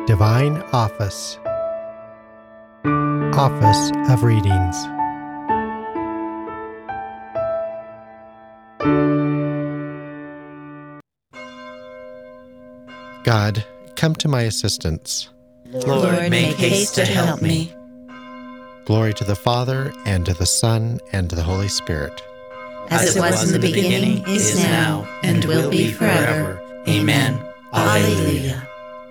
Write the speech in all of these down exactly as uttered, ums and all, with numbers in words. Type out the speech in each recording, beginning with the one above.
Divine Office. Office of Readings. God, come to my assistance. Lord, make haste to help me. Glory to the Father, and to the Son, and to the Holy Spirit. As it was in the beginning, is now, and will be forever. Amen. Alleluia.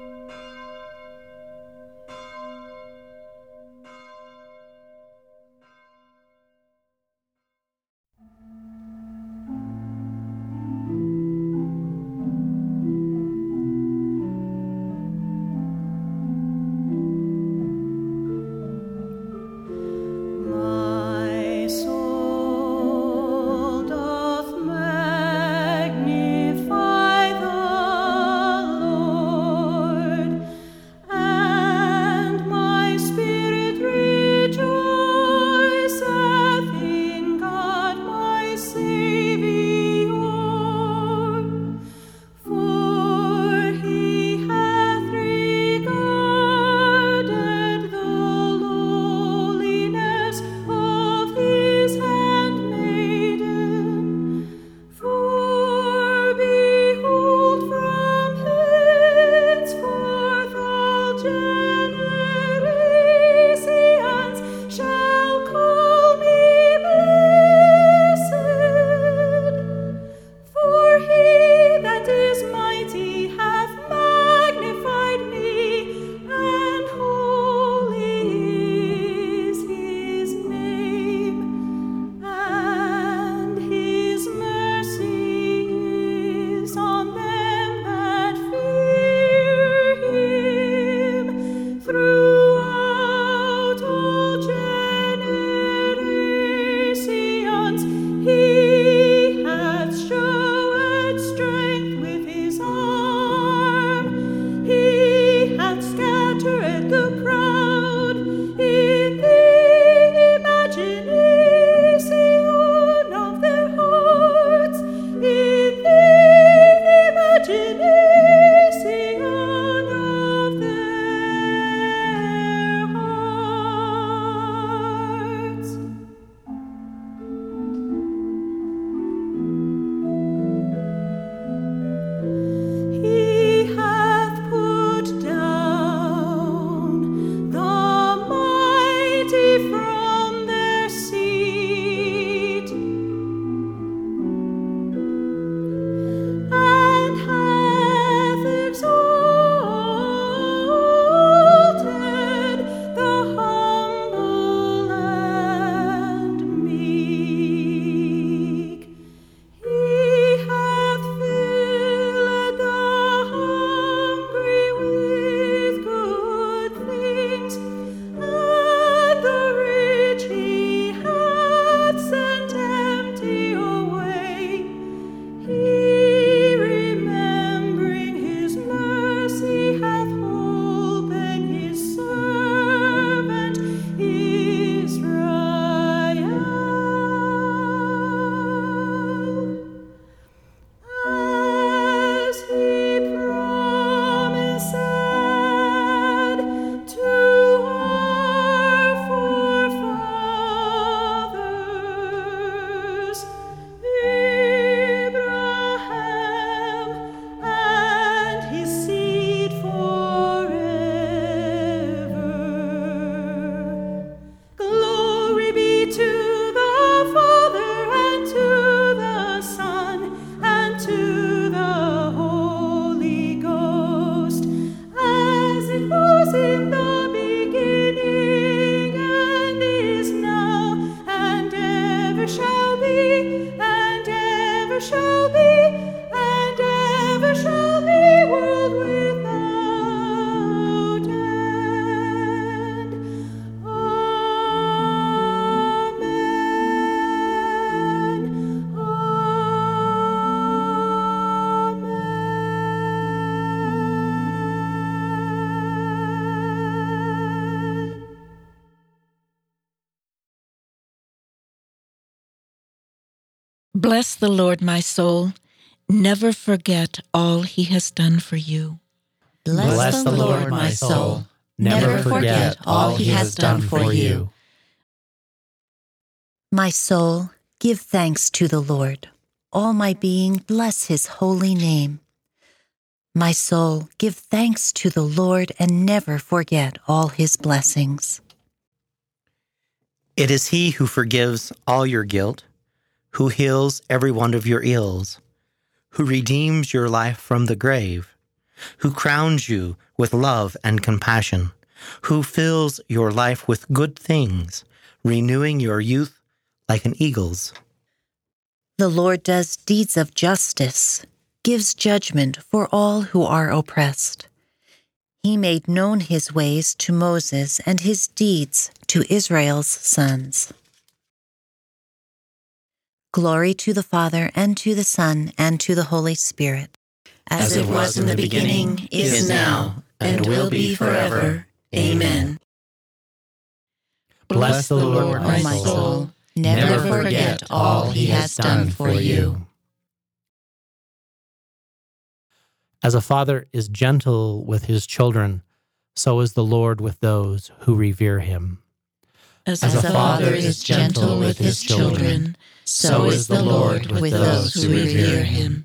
Bless the Lord, my soul. Never forget all he has done for you. Bless the Lord, my soul. Never forget all he has done for you. My soul, give thanks to the Lord. All my being, bless his holy name. My soul, give thanks to the Lord and never forget all his blessings. It is he who forgives all your guilt, who heals every one of your ills, who redeems your life from the grave, who crowns you with love and compassion, who fills your life with good things, renewing your youth like an eagle's. The Lord does deeds of justice, gives judgment for all who are oppressed. He made known his ways to Moses and his deeds to Israel's sons. Glory to the Father, and to the Son, and to the Holy Spirit. As it was in the beginning, is now, and will be forever. Amen. Bless the Lord, my soul. Never forget all he has done for you. As a father is gentle with his children, so is the Lord with those who revere him. As a father is gentle with his children, so is the Lord with those who revere him.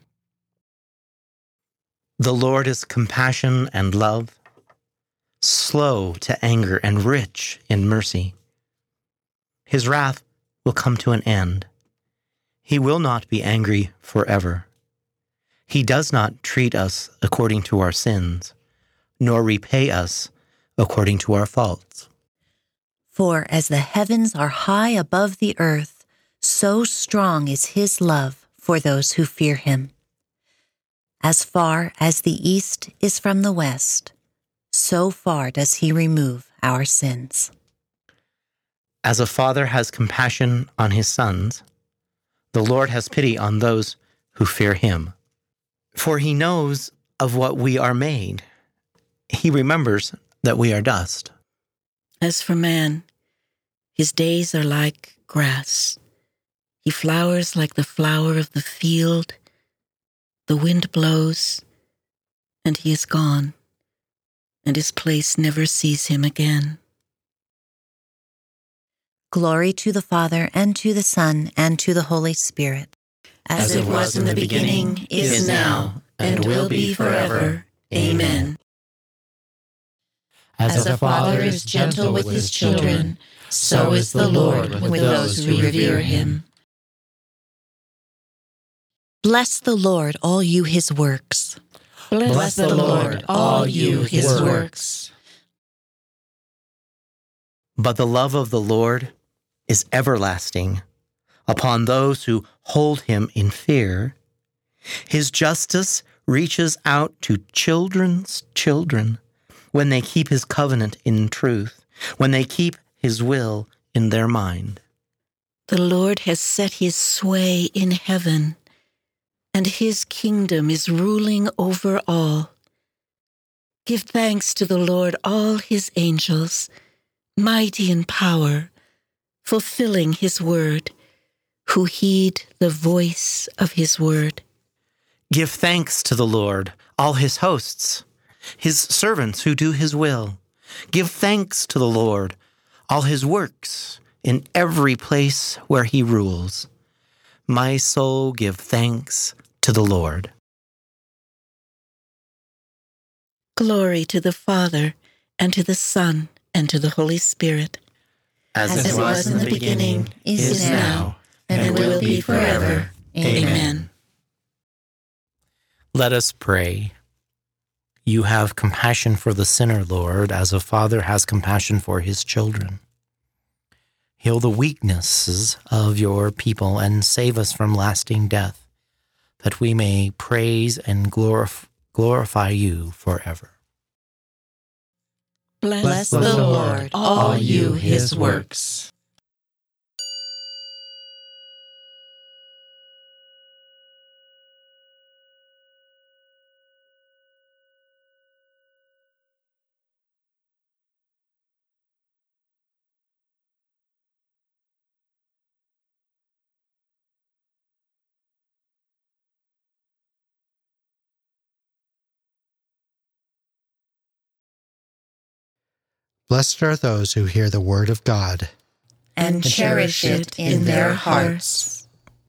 The Lord is compassion and love, slow to anger and rich in mercy. His wrath will come to an end. He will not be angry forever. He does not treat us according to our sins, nor repay us according to our faults. For as the heavens are high above the earth, so strong is his love for those who fear him. As far as the east is from the west, so far does he remove our sins. As a father has compassion on his sons, the Lord has pity on those who fear him. For he knows of what we are made. He remembers that we are dust. As for man, his days are like grass. He flowers like the flower of the field. The wind blows, and he is gone, and his place never sees him again. Glory to the Father, and to the Son, and to the Holy Spirit. As it was in the beginning, is now, and will be forever. Amen. As a father is gentle with his children, so is the Lord with those who revere him. Bless the Lord, all you his works. Bless the Lord, all you his works. But the love of the Lord is everlasting upon those who hold him in fear. His justice reaches out to children's children when they keep his covenant in truth, when they keep his will in their mind. The Lord has set his sway in heaven, and his kingdom is ruling over all. Give thanks to the Lord, all his angels, mighty in power, fulfilling his word, who heed the voice of his word. Give thanks to the Lord, all his hosts, his servants who do his will. Give thanks to the Lord, all his works, in every place where he rules. My soul, give thanks to the Lord. Glory to the Father, and to the Son, and to the Holy Spirit. As, As it was in the beginning, is now, and will be forever. Amen. Let us pray. You have compassion for the sinner, Lord, as a father has compassion for his children. Heal the weaknesses of your people and save us from lasting death, that we may praise and glorif- glorify you forever. Bless, Bless the Lord, all you his works. Blessed are those who hear the word of God and cherish it in their hearts.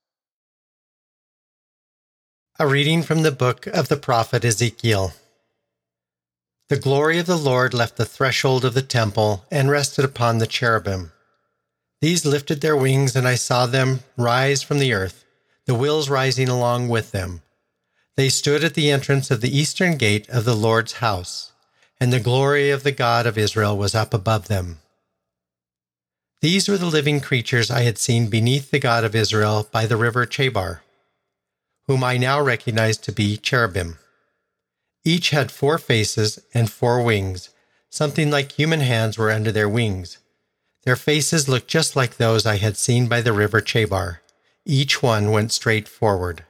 A reading from the book of the prophet Ezekiel. The glory of the Lord left the threshold of the temple and rested upon the cherubim. These lifted their wings, and I saw them rise from the earth, the wheels rising along with them. They stood at the entrance of the eastern gate of the Lord's house, and the glory of the God of Israel was up above them. These were the living creatures I had seen beneath the God of Israel by the river Chebar, whom I now recognize to be cherubim. Each had four faces and four wings. Something like human hands were under their wings. Their faces looked just like those I had seen by the river Chebar. Each one went straight forward.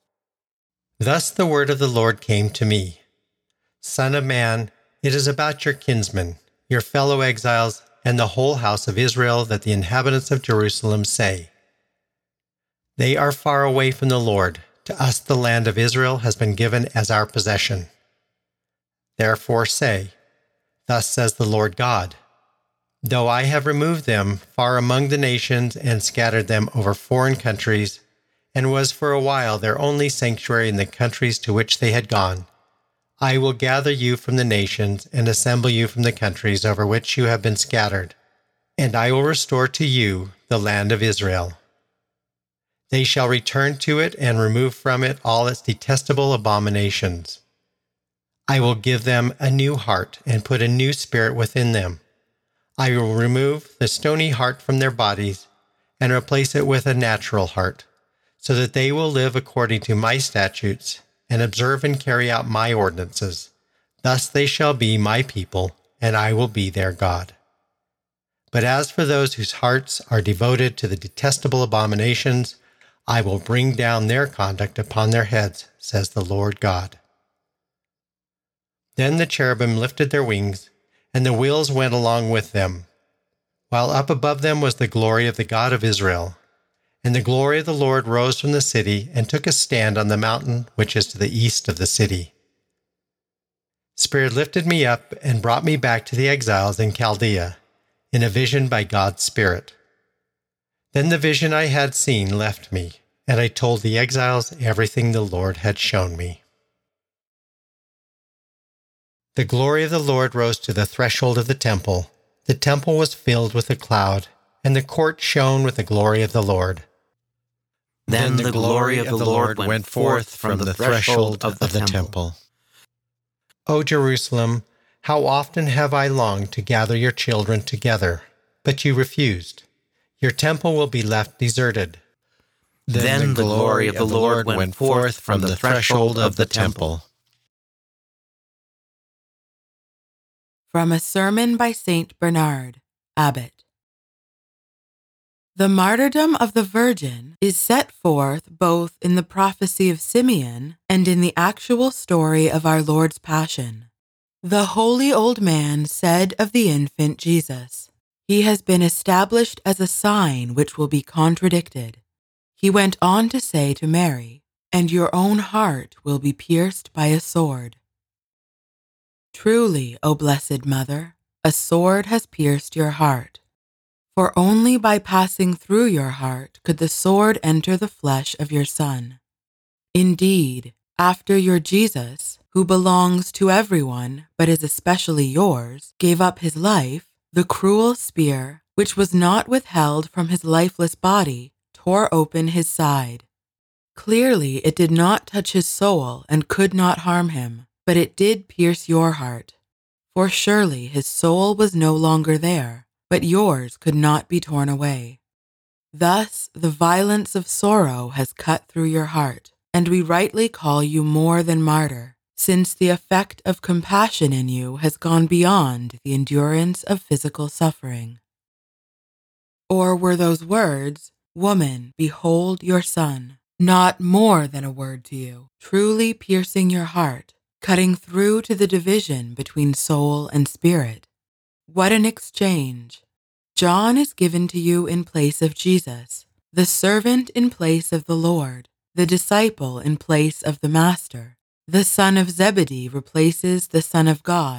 Thus the word of the Lord came to me. Son of man, it is about your kinsmen, your fellow exiles, and the whole house of Israel that the inhabitants of Jerusalem say, they are far away from the Lord. To us the land of Israel has been given as our possession. Therefore say, thus says the Lord God, though I have removed them far among the nations and scattered them over foreign countries, and was for a while their only sanctuary in the countries to which they had gone, I will gather you from the nations and assemble you from the countries over which you have been scattered, and I will restore to you the land of Israel. They shall return to it and remove from it all its detestable abominations. I will give them a new heart and put a new spirit within them. I will remove the stony heart from their bodies and replace it with a natural heart, so that they will live according to my statutes and observe and carry out my ordinances. Thus they shall be my people, and I will be their God. But as for those whose hearts are devoted to the detestable abominations, I will bring down their conduct upon their heads, says the Lord God. Then the cherubim lifted their wings, and the wheels went along with them, while up above them was the glory of the God of Israel. And the glory of the Lord rose from the city and took a stand on the mountain which is to the east of the city. Spirit lifted me up and brought me back to the exiles in Chaldea, in a vision by God's Spirit. Then the vision I had seen left me, and I told the exiles everything the Lord had shown me. The glory of the Lord rose to the threshold of the temple. The temple was filled with a cloud, and the court shone with the glory of the Lord. Then the glory of the Lord went forth from the threshold of the temple. O Jerusalem, how often have I longed to gather your children together, but you refused. Your temple will be left deserted. Then the glory of the Lord went forth from the threshold of the temple. From a sermon by Saint Bernard, Abbot. The martyrdom of the Virgin is set forth both in the prophecy of Simeon and in the actual story of our Lord's Passion. The holy old man said of the infant Jesus, "He has been established as a sign which will be contradicted." He went on to say to Mary, "And your own heart will be pierced by a sword." Truly, O Blessed Mother, a sword has pierced your heart. For only by passing through your heart could the sword enter the flesh of your Son. Indeed, after your Jesus, who belongs to everyone but is especially yours, gave up his life, the cruel spear, which was not withheld from his lifeless body, tore open his side. Clearly it did not touch his soul and could not harm him, but it did pierce your heart. For surely his soul was no longer there, but yours could not be torn away. Thus the violence of sorrow has cut through your heart, and we rightly call you more than martyr, since the effect of compassion in you has gone beyond the endurance of physical suffering. Or were those words, "Woman, behold your son," not more than a word to you, truly piercing your heart, cutting through to the division between soul and spirit? What an exchange! John is given to you in place of Jesus, the servant in place of the Lord, the disciple in place of the Master. The son of Zebedee replaces the Son of God,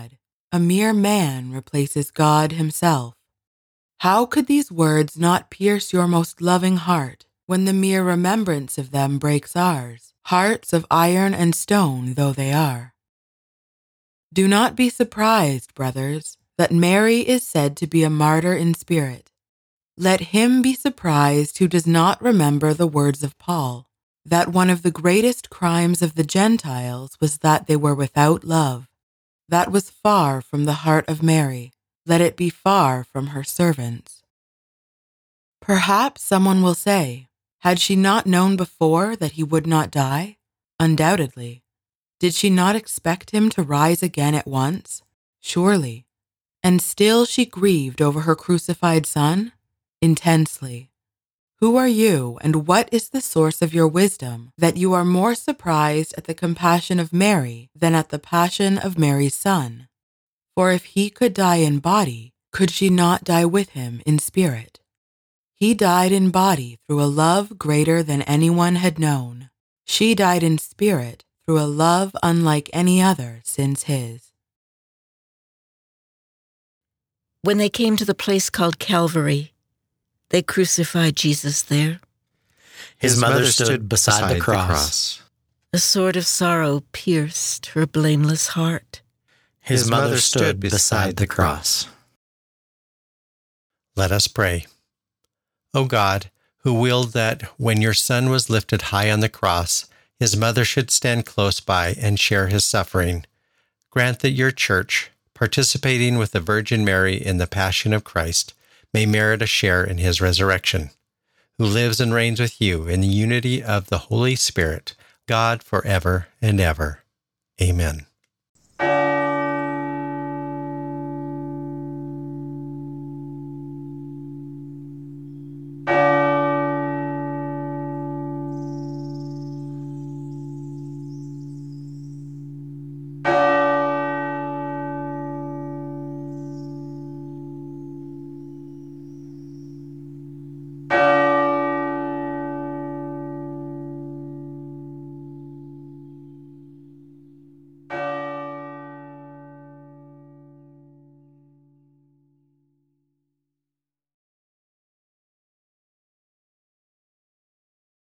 A mere man replaces God himself. How could these words not pierce your most loving heart when the mere remembrance of them breaks ours, hearts of iron and stone though they are? Do not be surprised, brothers, that Mary is said to be a martyr in spirit. Let him be surprised who does not remember the words of Paul, that one of the greatest crimes of the Gentiles was that they were without love. That was far from the heart of Mary. Let it be far from her servants. Perhaps someone will say, had she not known before that he would not die? Undoubtedly. Did she not expect him to rise again at once? Surely. And still she grieved over her crucified son? Intensely. Who are you, and what is the source of your wisdom, that you are more surprised at the compassion of Mary than at the passion of Mary's son? For if he could die in body, could she not die with him in spirit? He died in body through a love greater than anyone had known. She died in spirit through a love unlike any other since his. When they came to the place called Calvary, they crucified Jesus there. His mother stood beside the cross. A sword of sorrow pierced her blameless heart. His mother stood beside the cross. Let us pray. O God, who willed that when your Son was lifted high on the cross, his mother should stand close by and share his suffering, grant that your church, participating with the Virgin Mary in the Passion of Christ, may merit a share in his resurrection, who lives and reigns with you in the unity of the Holy Spirit, God forever and ever. Amen.